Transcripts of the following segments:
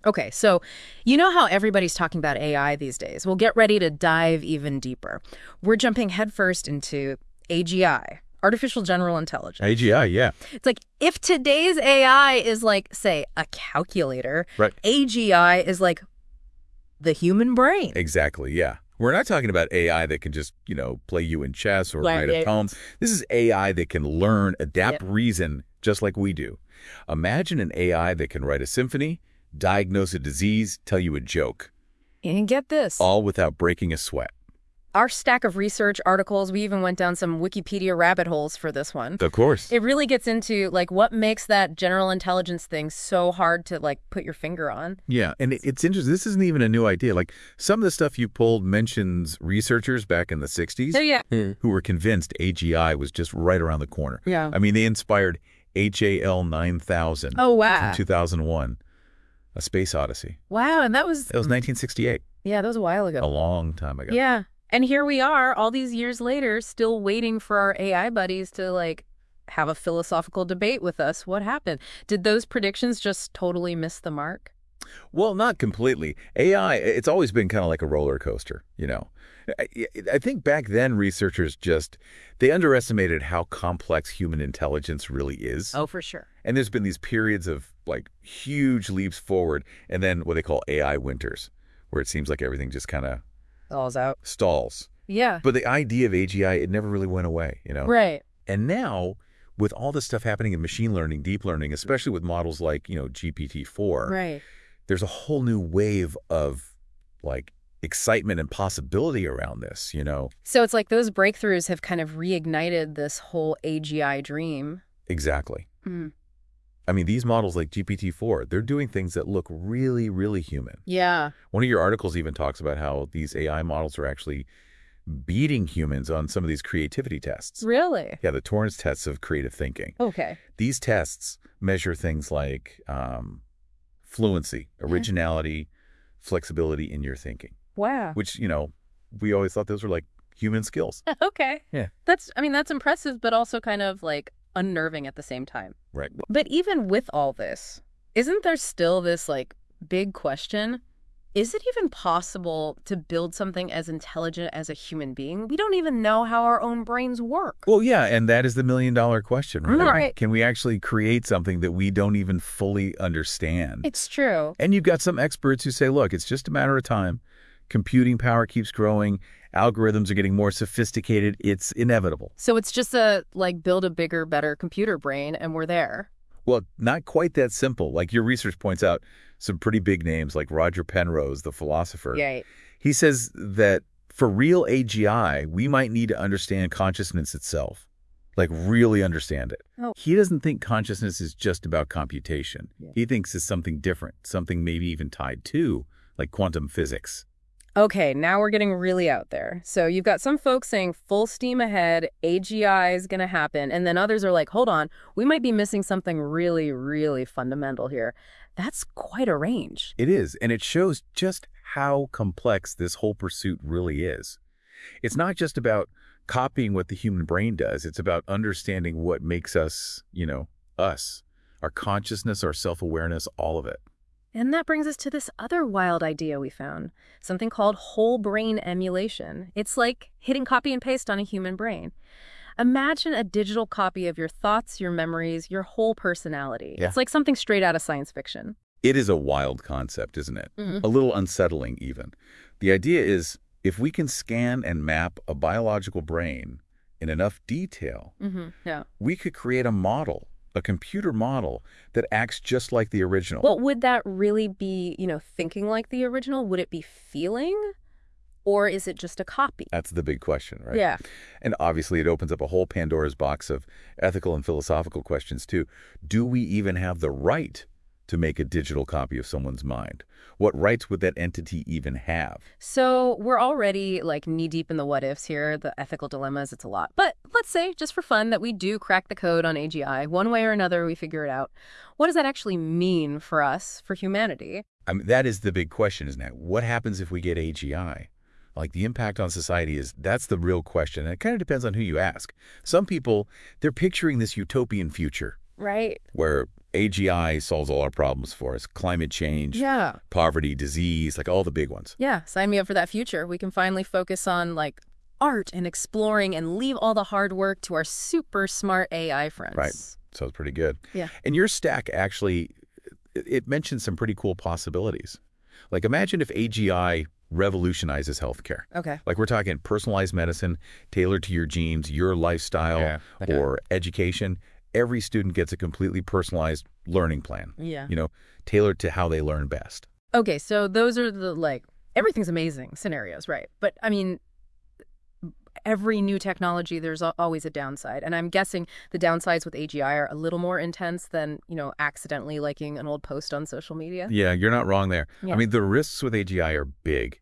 Okay, so you know how everybody's talking about AI these days? Well, get ready to dive even deeper. We're jumping headfirst into AGI, artificial general intelligence. AGI, yeah. It's like if today's AI is like, say, a calculator, Right. AGI is like the human brain. Exactly, yeah. We're not talking about AI that can just, play you in chess or write a poem. This is AI that can learn, adapt, reason, just like we do. Imagine an AI that can write a symphony, diagnose a disease, tell you a joke. And get this. All without breaking a sweat. Our stack of research articles, we even went down some Wikipedia rabbit holes for this one. Of course. It really gets into, like, what makes that general intelligence thing so hard to, like, put your finger on. Yeah, and it's interesting. This isn't even a new idea. Like, some of the stuff you pulled mentions researchers back in the 60s who were convinced AGI was just right around the corner. Yeah. I mean, they inspired HAL 9000 from 2001, A Space Odyssey. Wow, and that was... That was 1968. Yeah, that was a while ago. A long time ago. Yeah. And here we are, all these years later, still waiting for our AI buddies to, like, have a philosophical debate with us. What happened? Did those predictions just totally miss the mark? Well, not completely. AI, it's always been kind of like a roller coaster, I think back then researchers they underestimated how complex human intelligence really is. Oh, for sure. And there's been these periods of, like, huge leaps forward, and then what they call AI winters, where it seems like everything just kind of stalls. Yeah. But the idea of AGI, it never really went away, Right. And now, with all this stuff happening in machine learning, deep learning, especially with models like, GPT-4, Right. there's a whole new wave of, like, excitement and possibility around this, So it's like those breakthroughs have kind of reignited this whole AGI dream. Exactly. I mean, these models like GPT-4, they're doing things that look really, really human. Yeah. One of your articles even talks about how these AI models are actually beating humans on some of these creativity tests. Really? Yeah, the Torrance tests of creative thinking. Okay. These tests measure things like fluency, originality, flexibility in your thinking. Wow. Which, we always thought those were like human skills. Okay. Yeah. That's impressive, but also kind of like unnerving at the same time. Right. But even with all this, isn't there still this like big question? Is it even possible to build something as intelligent as a human being? We don't even know how our own brains work. Well, yeah, and that is the million-dollar question, right? Right. Can we actually create something that we don't even fully understand? It's true. And you've got some experts who say, look, it's just a matter of time. Computing power keeps growing. Algorithms are getting more sophisticated. It's inevitable. So it's just build a bigger, better computer brain and we're there. Well, not quite that simple. Like your research points out, some pretty big names like Roger Penrose, the philosopher. Right. He says that for real AGI, we might need to understand consciousness itself, like really understand it. Oh. He doesn't think consciousness is just about computation. Yeah. He thinks it's something different, something maybe even tied to, like quantum physics. Okay, now we're getting really out there. So you've got some folks saying full steam ahead, AGI is going to happen, and then others are like, hold on, we might be missing something really, really fundamental here. That's quite a range. It is, and it shows just how complex this whole pursuit really is. It's not just about copying what the human brain does. It's about understanding what makes us, us, our consciousness, our self-awareness, all of it. And that brings us to this other wild idea we found, something called whole brain emulation. It's like hitting copy and paste on a human brain. Imagine a digital copy of your thoughts, your memories, your whole personality. Yeah. It's like something straight out of science fiction. It is a wild concept, isn't it? Mm-hmm. A little unsettling even. The idea is if we can scan and map a biological brain in enough detail, Yeah. we could create a model, a computer model that acts just like the original. Well, would that really be, thinking like the original? Would it be feeling? Or is it just a copy? That's the big question, right? Yeah. And obviously it opens up a whole Pandora's box of ethical and philosophical questions too. Do we even have the right to make a digital copy of someone's mind? What rights would that entity even have? So we're already like knee deep in the what ifs here, the ethical dilemmas, it's a lot. But let's say, just for fun, that we do crack the code on AGI. One way or another, we figure it out. What does that actually mean for us, for humanity? I mean, that is the big question, isn't it? What happens if we get AGI? Like the impact on society that's the real question. And it kind of depends on who you ask. Some people, they're picturing this utopian future, Right. where AGI solves all our problems for us. Climate change, Yeah. poverty, disease, like all the big ones. Yeah, sign me up for that future. We can finally focus on like art and exploring and leave all the hard work to our super smart AI friends. Right. So it's pretty good. Yeah. And your stack actually, it mentions some pretty cool possibilities. Like imagine if AGI revolutionizes healthcare. Okay. Like we're talking personalized medicine, tailored to your genes, your lifestyle, Yeah, okay. or education. Every student gets a completely personalized learning plan, Yeah. tailored to how they learn best. Okay, so those are the like everything's amazing scenarios, right? But I mean, every new technology, there's always a downside. And I'm guessing the downsides with AGI are a little more intense than, accidentally liking an old post on social media. Yeah, you're not wrong there. Yeah. I mean, the risks with AGI are big,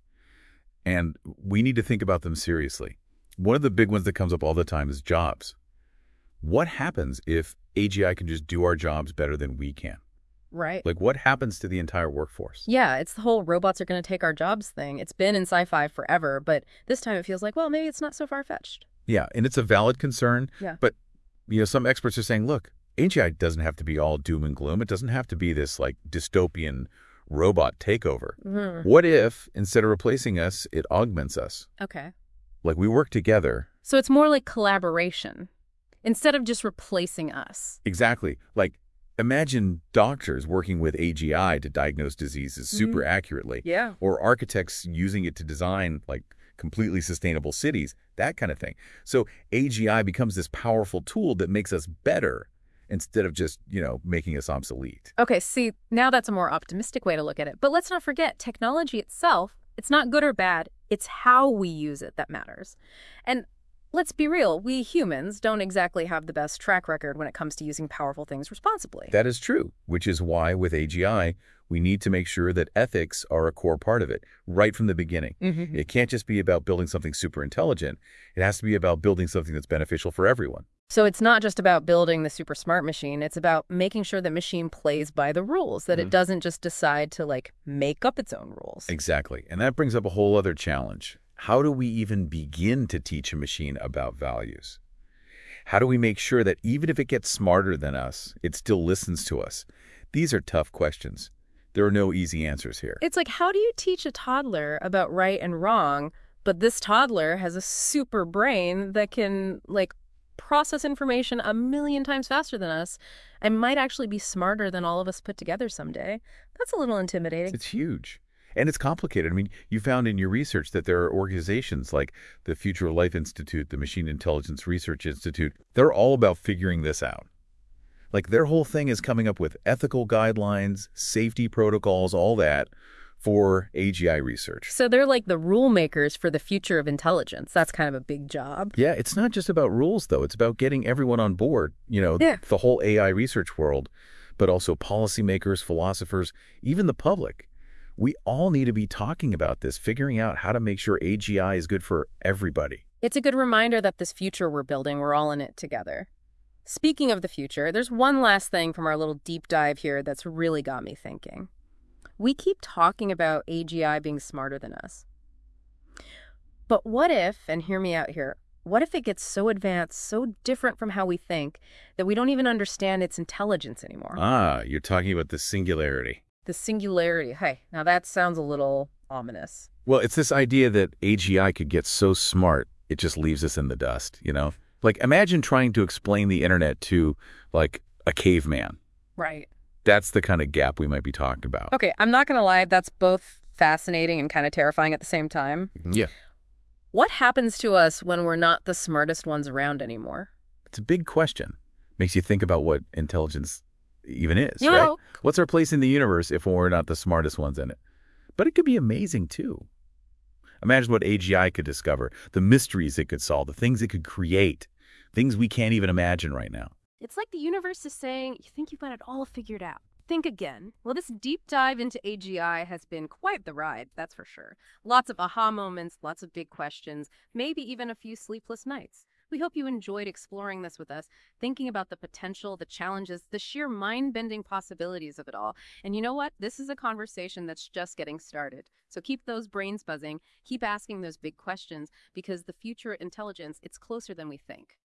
and we need to think about them seriously. One of the big ones that comes up all the time is jobs. What happens if AGI can just do our jobs better than we can? Right. Like, what happens to the entire workforce? Yeah, it's the whole robots are going to take our jobs thing. It's been in sci-fi forever, but this time it feels like, well, maybe it's not so far-fetched. Yeah, and it's a valid concern. Yeah. But, some experts are saying, look, AGI doesn't have to be all doom and gloom. It doesn't have to be this, like, dystopian robot takeover. Mhm. What if, instead of replacing us, it augments us? Okay. Like, we work together. So it's more like collaboration instead of just replacing us. Exactly. Like, imagine doctors working with AGI to diagnose diseases super accurately. Yeah. Or architects using it to design, like, completely sustainable cities, that kind of thing. So AGI becomes this powerful tool that makes us better instead of just, making us obsolete. Okay, see, now that's a more optimistic way to look at it. But let's not forget, technology itself, it's not good or bad. It's how we use it that matters. And let's be real, we humans don't exactly have the best track record when it comes to using powerful things responsibly. That is true, which is why with AGI, we need to make sure that ethics are a core part of it right from the beginning. It can't just be about building something super intelligent. It has to be about building something that's beneficial for everyone. So it's not just about building the super smart machine. It's about making sure the machine plays by the rules, that it doesn't just decide to, like, make up its own rules. Exactly. And that brings up a whole other challenge. How do we even begin to teach a machine about values? How do we make sure that even if it gets smarter than us, it still listens to us? These are tough questions. There are no easy answers here. It's like, how do you teach a toddler about right and wrong, but this toddler has a super brain that can, like, process information a million times faster than us and might actually be smarter than all of us put together someday? That's a little intimidating. It's huge. And it's complicated. I mean, you found in your research that there are organizations like the Future of Life Institute, the Machine Intelligence Research Institute. They're all about figuring this out. Like, their whole thing is coming up with ethical guidelines, safety protocols, all that for AGI research. So they're like the rule makers for the future of intelligence. That's kind of a big job. Yeah, it's not just about rules, though. It's about getting everyone on board, the whole AI research world, but also policymakers, philosophers, even the public. We all need to be talking about this, figuring out how to make sure AGI is good for everybody. It's a good reminder that this future we're building, we're all in it together. Speaking of the future, there's one last thing from our little deep dive here that's really got me thinking. We keep talking about AGI being smarter than us. But what if, and hear me out here, what if it gets so advanced, so different from how we think, that we don't even understand its intelligence anymore? Ah, you're talking about the singularity. The singularity. Hey, now that sounds a little ominous. Well, it's this idea that AGI could get so smart, it just leaves us in the dust, Like, imagine trying to explain the internet to, like, a caveman. Right. That's the kind of gap we might be talking about. Okay, I'm not going to lie, that's both fascinating and kind of terrifying at the same time. Yeah. What happens to us when we're not the smartest ones around anymore? It's a big question. Makes you think about what intelligence even is, You right? know- What's our place in the universe if we're not the smartest ones in it? But it could be amazing, too. Imagine what AGI could discover, the mysteries it could solve, the things it could create, things we can't even imagine right now. It's like the universe is saying, you think you've got it all figured out. Think again. Well, this deep dive into AGI has been quite the ride, that's for sure. Lots of aha moments, lots of big questions, maybe even a few sleepless nights. We hope you enjoyed exploring this with us, thinking about the potential, the challenges, the sheer mind-bending possibilities of it all. And you know what? This is a conversation that's just getting started. So keep those brains buzzing, keep asking those big questions, because the future intelligence, it's closer than we think.